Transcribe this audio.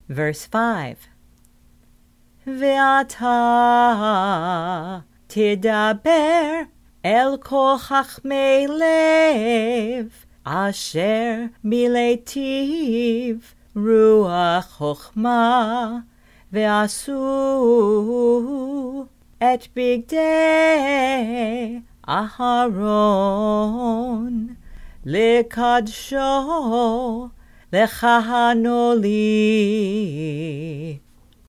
Verse 5. Ve'ata tidaber el kol chachmei lev asher miletiv ruach chochma ve'asu et bigdei Aharon lekadsho lechahanoli.